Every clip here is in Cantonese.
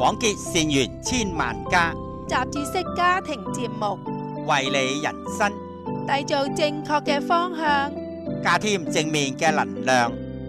廣結善緣千萬家， 雜誌式家庭節目， 為你人生締造正確嘅方向， 加添正面嘅能量。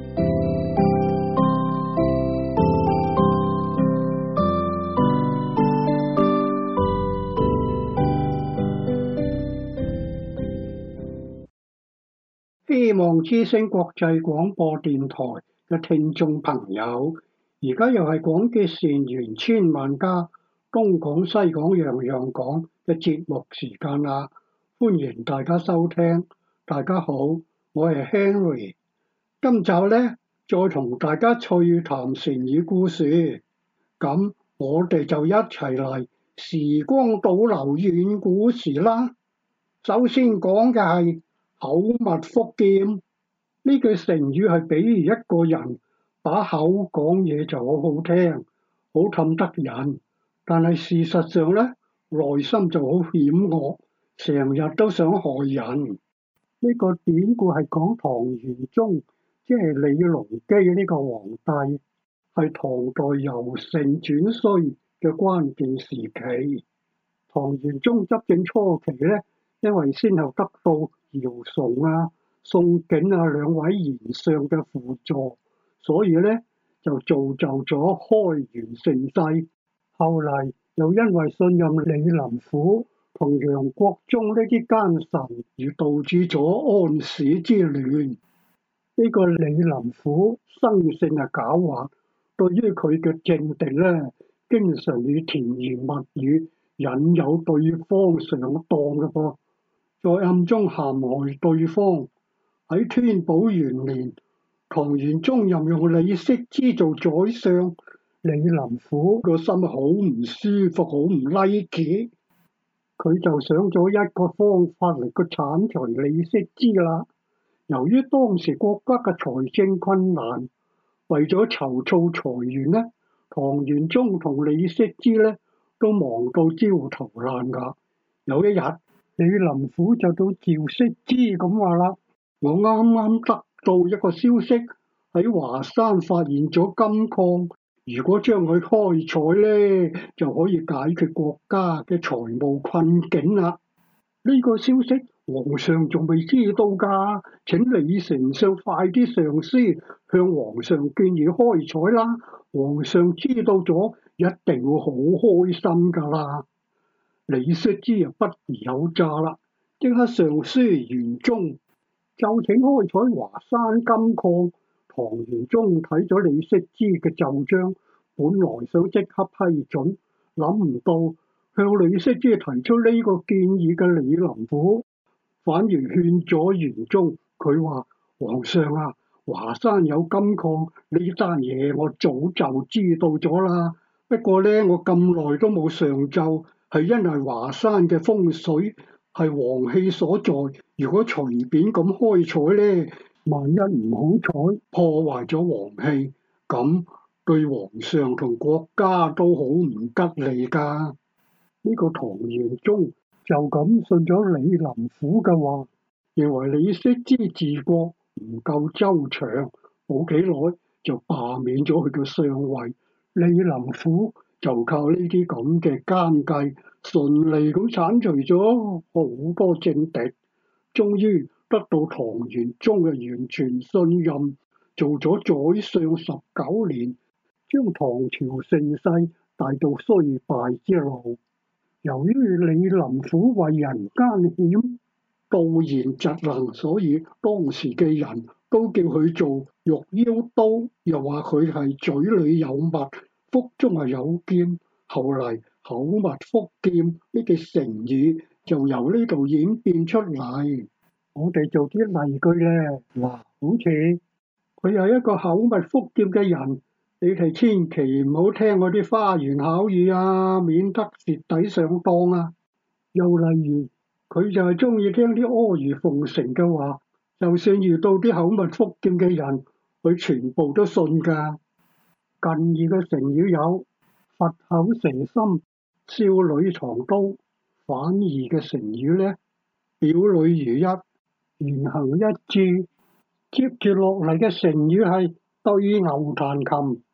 希望之聲國際廣播電台嘅聽眾朋友，而家又係廣結善緣千萬家，東講西講樣樣講嘅節目時間啦，歡迎大家收聽。大家好，我係 Henry， 今集呢，再同大家趣談成語故事，咁我哋就一齊嚟時光倒流遠古時啦。首先講嘅係口蜜腹劍，呢句成語係比喻一個人把口講嘢就好好聽，好氹得人，但係事實上呢，內心就好險惡，成日都想害人。呢個典故係講唐玄宗，即係李隆基呢個皇帝，係唐代由盛轉衰嘅關鍵時期。唐玄宗執政初期呢，因為先後得到姚崇啊、宋景啊兩位賢相嘅輔助，所以咧就造就咗開元盛世。後嚟又因為信任李林甫同楊國忠呢啲奸臣，而導致咗安史之亂。呢個李林甫生性係狡猾，對於佢嘅政敵咧，經常以甜言蜜語引誘對方上當嘅噃。在暗中陷害對方。喺天寶元年，唐玄宗任用李適之做宰相，李林甫個心好唔舒服，好唔 like， 佢就想咗一個方法嚟個剷除李適之啦。由於當時國家嘅財政困難，為咗籌措財源呢，唐玄宗同李適之呢都忙到焦頭爛額。有一日，李林甫就到趙適之咁話啦：我啱啱得到一個消息，喺華山發現咗金礦，如果將佢開採呢，就可以解決國家嘅財務困境啦。呢個消息皇上仲未知道㗎，請李丞相快啲上書向皇上建議開採啦。皇上知道咗一定會好開心㗎啦。李適之不疑有詐啦，即刻上書玄宗，就請開採華山金礦。唐玄宗睇咗李適之嘅奏章，本來想即刻批准，諗唔到向李適之提出呢個建議嘅李林甫，反而勸咗玄宗。佢話：皇上啊，華山有金礦，呢單嘢我早就知道咗啦。不過呢，我咁耐都冇上奏。係因為華山嘅風水係皇氣所在，如果隨便咁開採呢，萬一唔好彩破壞咗皇氣，咁對皇上同國家都好唔吉利㗎。呢個唐玄宗就咁信咗李林甫嘅話，認為李適之治國唔夠周詳，冇幾耐就罷免咗佢嘅上位。李林甫就靠呢啲咁嘅奸計，順利咁剷除咗好多政敵，終於得到唐玄宗嘅完全信任，做咗宰相19年，將唐朝盛世帶到衰敗之路。由於李林甫為人奸險、盜賢嫉能，所以當時嘅人都叫佢做玉腰刀，又話佢係嘴裏有蜜，腹中係有劍。後嚟口蜜腹劍呢句成語就由呢度演變出嚟。我哋做啲例句咧，嗱，好似佢係一個口蜜腹劍嘅人，你哋千祈唔好聽嗰啲花言巧語啊，免得蝕底上當啊。又例如佢就係中意聽啲阿諛奉承嘅話，就算遇到啲口蜜腹劍嘅人，佢全部都信㗎。近義嘅成語有佛口蛇心、少女藏刀。反義嘅成語呢，表裏如一、言行一致。接住落嚟嘅成語係對牛彈琴。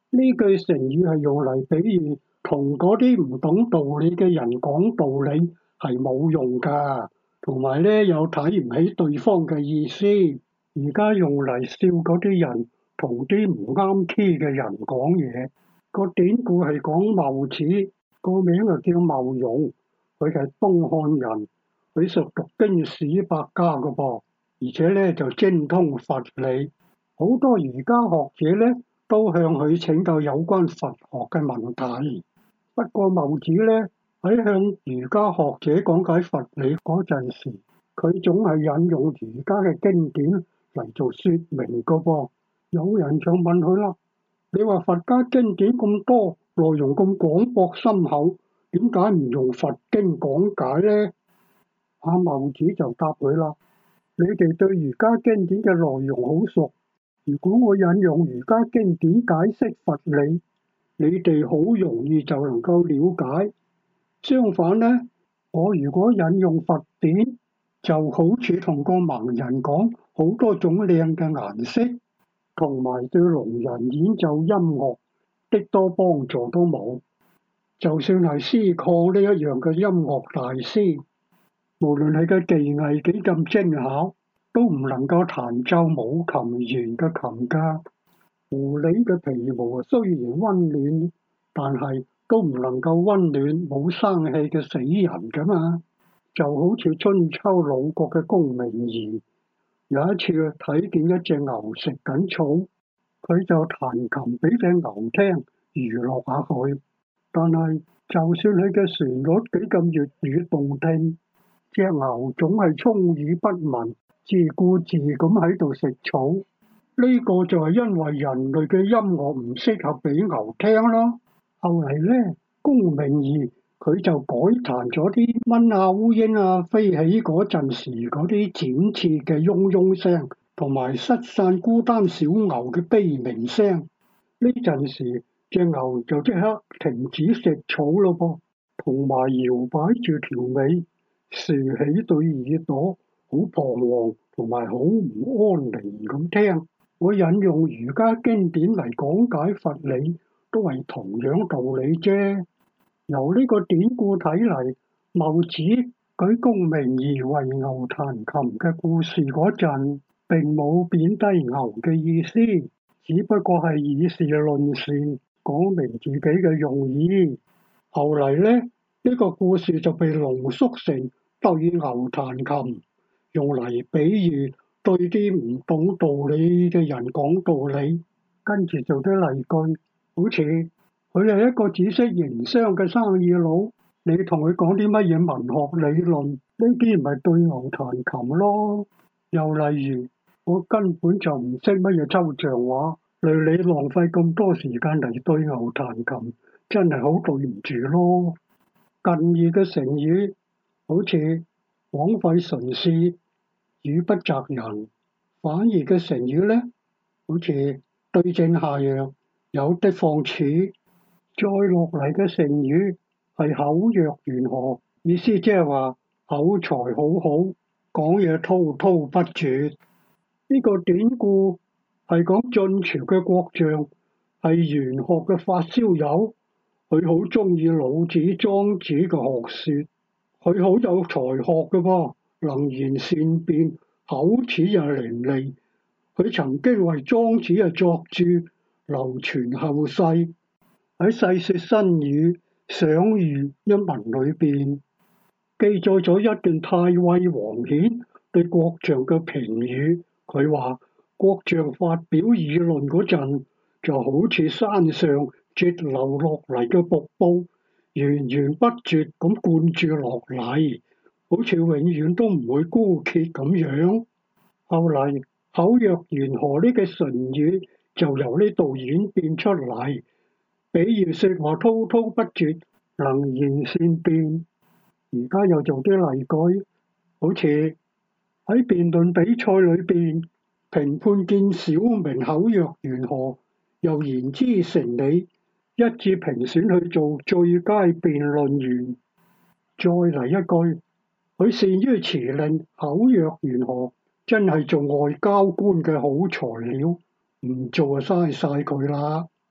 呢句成語係用嚟比喻同嗰啲唔懂道理嘅人講道理係冇用㗎，同埋咧有睇唔起對方嘅意思。而家用嚟笑嗰啲人同啲唔啱 key 嘅人講嘢。個典故係講孟子，個名就叫孟融，佢係東漢人，佢熟讀經史百家㗎噃，而且咧就精通佛理。好多儒家學者咧都向佢請教有關佛學嘅問題。不過孟子咧喺向儒家學者講解佛理嗰陣時，佢總係引用儒家嘅經典嚟做說明㗎噃。有人就問佢啦：你話佛家經典咁多，內容咁廣博深厚，點解唔用佛經講解呢？阿孟子就答佢啦：你哋對儒家經典嘅內容好熟，如果我引用儒家經典解釋佛理，你哋好容易就能夠了解。相反呢，我如果引用佛典，就好似同個盲人講好多種靚嘅顏色，同埋對聾人演奏音樂，的多幫助都冇。就算係師曠呢一樣嘅音樂大師，無論係個技藝幾咁精巧，都唔能夠彈奏冇琴弦嘅琴架。狐狸嘅皮毛雖然溫暖，但係都唔能夠溫暖冇生氣嘅死人㗎嘛。就好似春秋魯國嘅公明儀，有一次睇見一隻牛食緊草，佢就彈琴俾隻牛聽，娛樂下佢。但係就算佢嘅旋律幾咁悅耳動聽，隻牛總係充耳不聞，自顧自咁喺度食草。呢個就係因為人類嘅音樂唔適合俾牛聽咯。後嚟呢，公明儀佢就改彈咗啲蚊啊、烏蠅啊飛起嗰陣時嗰啲剪切嘅嗡嗡聲，同埋失散孤單小牛嘅悲鳴聲。呢陣時隻牛就即刻停止食草咯噃，同埋搖擺住條尾，豎起對耳朵，好彷徨同埋好唔安寧咁聽。我引用儒家經典嚟講解佛理，都係同樣道理啫。由呢個典故睇嚟，孟子舉公明儀為牛彈琴嘅故事嗰陣，並冇貶低牛嘅意思，只不過係以事論事，講明自己嘅用意。後嚟呢，呢個故事就被濃縮成對牛彈琴，用嚟比喻對啲唔懂道理嘅人講道理。跟住做啲例句，好似佢係一個只識營商嘅生意佬，你同佢講啲乜嘢文學理論，呢啲唔係對牛彈琴咯。又例如，我根本就唔識乜嘢抽象畫，累你浪費咁多時間嚟對牛彈琴，真係好對唔住咯。近義嘅成語好似枉費唇舌、語不擇人；反義嘅成語呢，好似對症下藥、有的放矢。再落嚟嘅成語係口若懸河，意思即係話口才好好，講嘢滔滔不絕。呢個典故係講晉朝嘅國將係玄學嘅發燒友，佢好中意老子、莊子嘅學說，佢好有才學嘅噃，能言善辯，口齒又伶俐。佢曾經為莊子作注，流傳後世。喺《世說新語·賞喻》一文裏邊，記載咗一段太尉王顯對國將嘅評語。佢話國將發表議論嗰陣，就好似山上截流落嚟嘅瀑布，源源不絕咁灌注落嚟，好似永遠都唔會枯竭咁樣。後嚟口若懸河呢個成語就由呢度演變出嚟，比喻說話滔滔不絕，能言善辯。而家又做啲例句，好似喺辯論比賽裏邊，評判見小明口若懸河，又言之成理，一致評選去做最佳辯論員。再嚟一句，佢善於辭令，口若懸河，真係做外交官嘅好材料，唔做就嘥晒佢啦。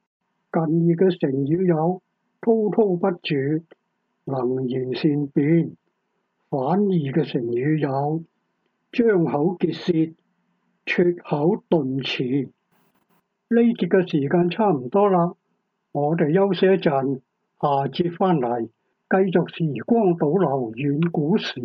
近義嘅成語有滔滔不絕、能言善辯；反義嘅成語有張口結舌、脫口頓詞。呢節嘅時間差唔多啦，我哋休息一陣，下節翻嚟繼續時光倒流遠古時。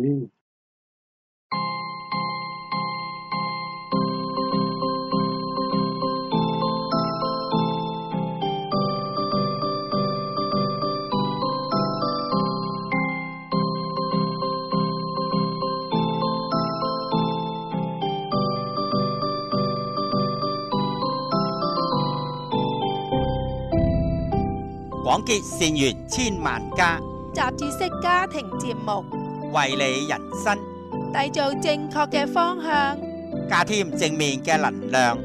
廣結善緣千萬家， 雜誌式家庭節目， 為你人生締造正確嘅方向， 加添正面嘅能量。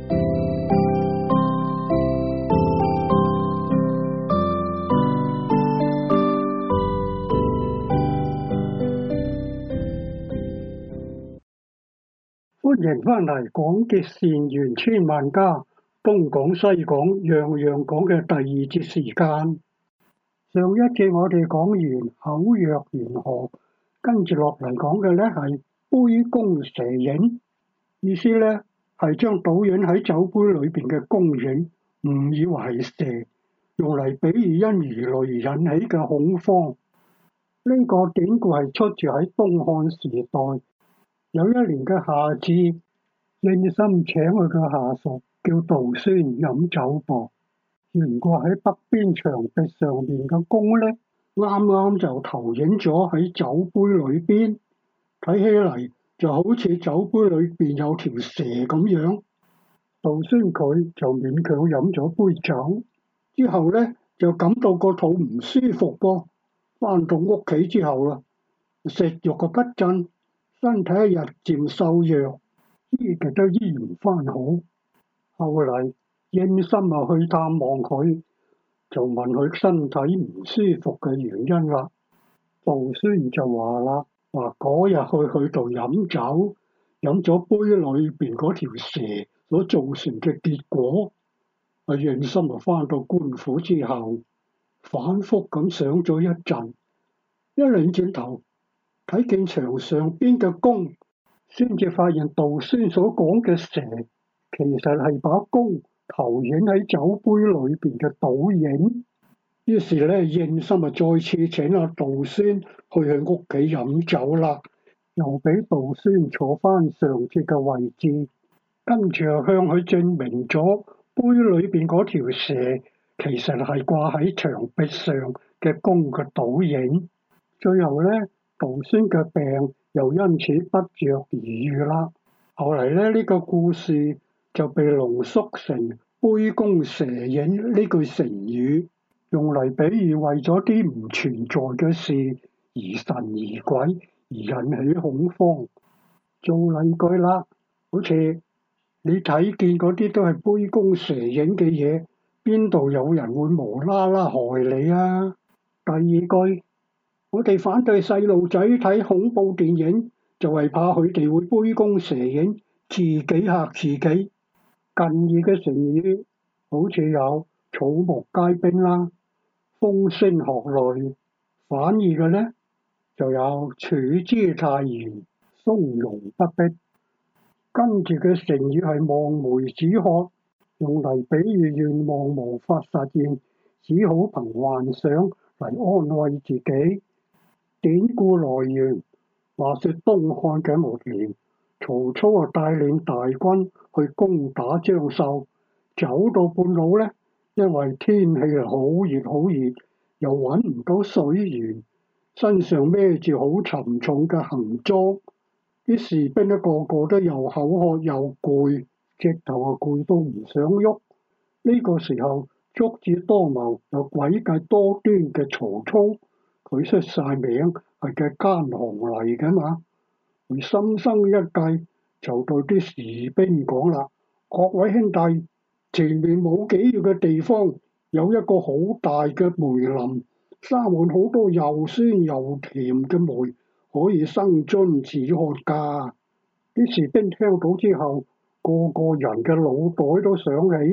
歡迎翻嚟廣結善緣千萬家，東講西講樣樣講嘅第二節時間。上一節我哋講完口若懸河，跟住落嚟講嘅呢係杯弓蛇影，意思呢係將倒影喺酒杯裏邊嘅弓影誤以為係蛇，用嚟比喻因魚雷引起嘅恐慌。呢個典故係出自喺東漢時代。有一年嘅夏至，應心請佢嘅下屬叫杜孫飲酒噃。懸掛喺北邊牆壁上面嘅弓呢，啱啱就投影咗喺酒杯裏邊，睇起嚟就好似酒杯裏邊有條蛇咁樣。杜孫佢就勉強飲咗杯酒，之後呢就感到個肚唔舒服噃。返到屋企之後啦，食慾嘅不振，身體日漸瘦弱，醫極都醫唔返好。後嚟應心去探望佢，就問佢身體唔舒服嘅原因啦。杜孫就話啦，話嗰日去佢度飲酒，飲咗杯裏邊嗰條蛇所造成嘅結果。應心返到官府之後，反覆咁想咗一陣，一擰轉頭睇見牆上邊嘅弓，先至發現杜孫所講嘅蛇，其實係把弓投影喺酒杯裏邊嘅倒影。於是咧，應心再次請阿杜孫去佢屋企飲酒啦，又俾杜孫坐翻上次嘅位置，跟住又向佢證明咗杯裏邊嗰條蛇其實係掛喺牆壁上嘅弓嘅倒影。最後咧，杜孫嘅病又因此不藥而癒啦。後嚟咧，呢個故事就被濃縮成杯弓蛇影呢句成語，用嚟比喻為咗啲唔存在嘅事疑神疑鬼而引起恐慌。做例句啦，好似你睇見嗰啲都係杯弓蛇影嘅嘢，邊度有人會無啦啦害你啊？第二句，我哋反對細路仔睇恐怖電影，就係怕佢哋會杯弓蛇影，自己嚇自己。近義嘅成語好似有草木皆兵啦、風聲鶴唳。反義嘅呢就有處之泰然、從容不迫。跟住嘅成語係望梅止渴，用嚟比喻願望無法實現，只好憑幻想嚟安慰自己。典故來源話說東漢嘅末年，曹操帶領大軍去攻打張繡，走到半路呢，因為天氣好熱好熱，又揾唔到水源，身上孭住好沉重嘅行裝，啲士兵呢個個都又口渴又攰，直頭攰到唔想喐。呢個時候，足智多謀又詭計多端嘅曹操，佢出晒名係嘅奸雄嚟㗎嘛，佢心生一計，就對啲士兵講啦：各位兄弟，前面冇幾遠嘅地方有一個好大嘅梅林，生滿好多又酸又甜嘅梅，可以生津止渴㗎。啲士兵聽到之後，個個人嘅腦袋都想起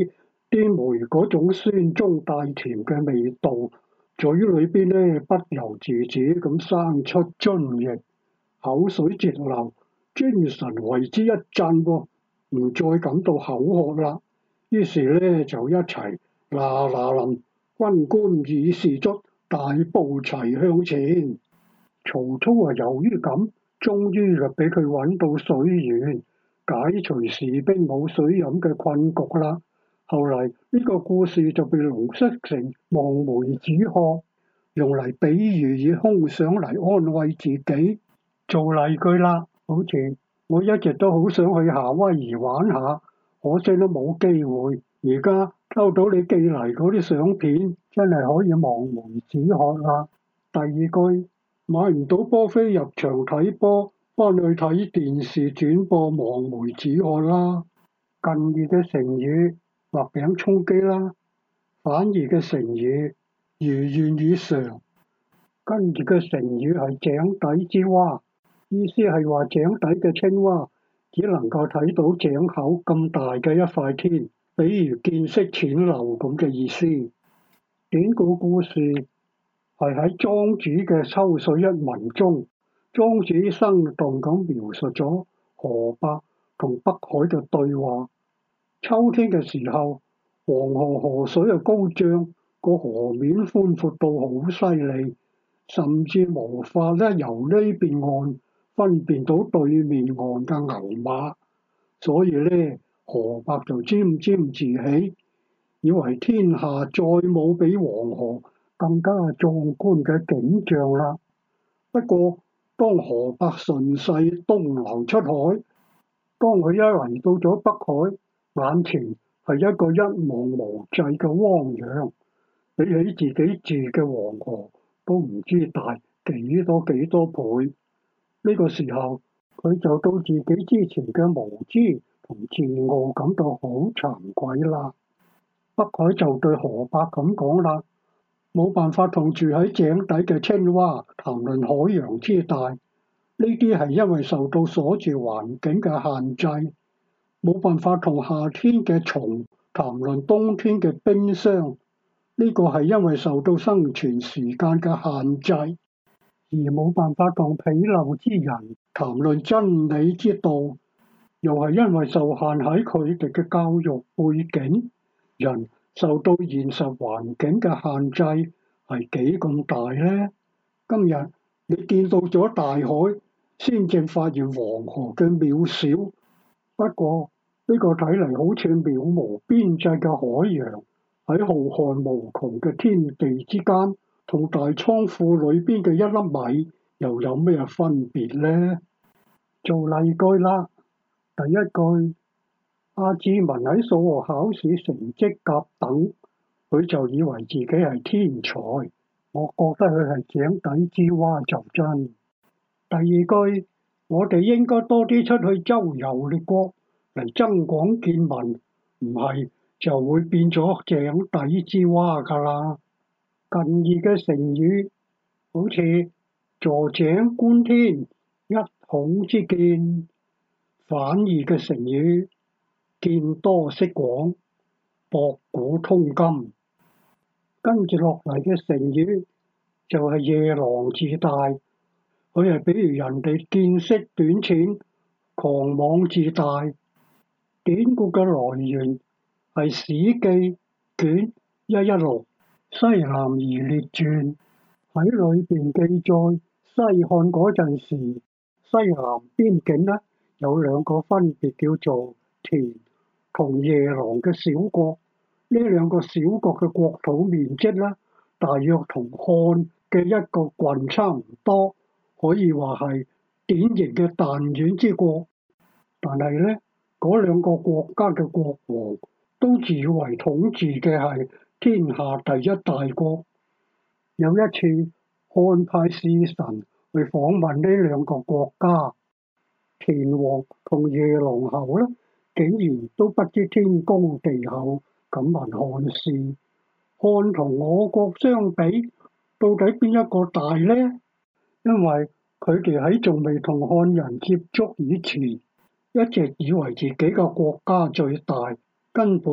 啲梅嗰種酸中帶甜嘅味道，嘴裏邊呢不由自主咁生出津液，口水直流，精神為之一振喎，唔再感到口渴啦。於是呢，就一齊嗱嗱臨軍官議士卒，大步齊向前。曹操啊，由於咁，終於就俾佢揾到水源，解除士兵冇水飲嘅困局啦。後嚟呢個故事就被濃縮成望梅止渴，用嚟比喻以空想嚟安慰自己做例句啦。好似我一直都好想去夏威夷玩下，可惜都冇機會。而家收到你寄嚟嗰啲相片，真係可以望梅止渴啦。第二句，買唔到波飛入場睇波，翻去睇電視轉播望梅止渴啦。近義嘅成語畫餅充飢啦，反義嘅成語如願以償。跟住嘅成語係井底之蛙，意思係話井底嘅青蛙只能夠睇到井口咁大嘅一塊天，比如見識淺陋咁嘅意思。典故故事係喺莊子嘅《秋水》一文中，莊子生動咁描述咗河伯同北海嘅對話。秋天嘅時候，黃河河水高漲，個河面寬闊到好犀利，甚至無法由呢邊岸分辨到對面岸嘅牛馬，所以呢，河伯就沾沾自喜，以為天下再冇比黃河更加壯觀嘅景象啦。不過，當河伯順勢東流出海，當佢一嚟到咗北海，眼前係一個一望無際嘅汪洋，比起自己住嘅黃河都唔知大幾多倍。呢個時候，佢就到自己之前嘅無知同自傲感到好慚愧啦。北海就對河伯咁講啦，冇辦法同住喺井底嘅青蛙談論海洋之大，呢啲係因為受到所住環境嘅限制。冇辦法同夏天嘅蟲談論冬天嘅冰霜，呢個係因為受到生存時間嘅限制，而冇辦法同鄙陋之人談論真理之道，又係因為受限喺佢哋嘅教育背景。人受到現實環境嘅限制係幾咁大呢？今日你見到咗大海，先正發現黃河嘅渺小。不過呢個睇嚟好似渺無邊際嘅海洋，喺浩瀚無窮嘅天地之間，同大倉庫裏邊嘅一粒米又有咩分別呢？做例句啦，第一句，阿志文喺數學考試成績甲等，佢就以為自己係天才，我覺得佢係井底之蛙就真。第二句，我哋應該多啲出去周遊列國嚟增廣見聞，唔係就會變咗井底之蛙㗎啦。近義嘅成語好似坐井觀天、一孔之見，反義嘅成語見多識廣、博古通今。跟住落嚟嘅成語就係夜郎自大，佢係比如人哋見識短淺、狂妄自大。典故嘅來源係《史記》卷116《西南夷列傳》，喺裏邊記載西漢嗰陣時，西南邊境呢有兩個分別叫做田同夜郎嘅小國。呢兩個小國嘅國土面積呢，大約同漢嘅一個郡差唔多，可以話係典型嘅彈丸之國。但係呢，嗰兩個國家嘅國王都自以為統治嘅係天下第一大國。有一次，漢派使臣去訪問呢兩個國家，田王同夜郎侯呢，竟然都不知天高地厚，咁問漢使：漢同我國相比，到底邊一個大呢？因為佢哋喺仲未同漢人接觸以前，一直以為自己嘅國家最大，根本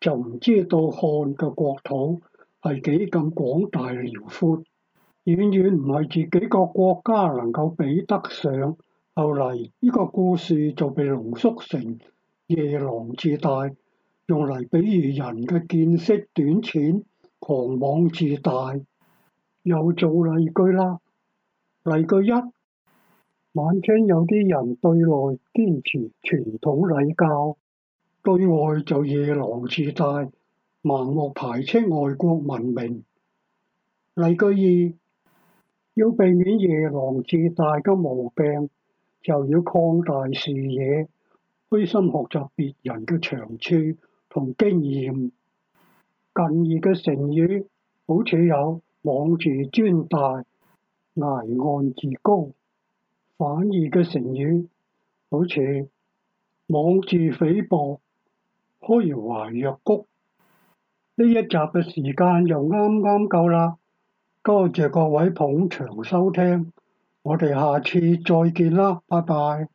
就唔知道漢嘅國土係幾咁廣大遼闊，遠遠唔係自己個國家能夠比得上。後嚟呢個故事就被濃縮成夜郎自大，用嚟比喻人嘅見識短淺、狂妄自大。又做例句啦，例句一：晚清有啲人對內堅持傳統禮教，對外就夜郎自大，盲目排斥外國文明。例句二：要避免夜郎自大嘅毛病，就要擴大視野，虛心學習別人嘅長處同經驗。近義嘅成語好似有妄自尊大、崖岸自高；反義嘅成語好似妄自菲薄、虛懷若谷。呢一集嘅時間又啱啱夠啦，多謝各位捧場收聽，我哋下次再見啦，拜拜。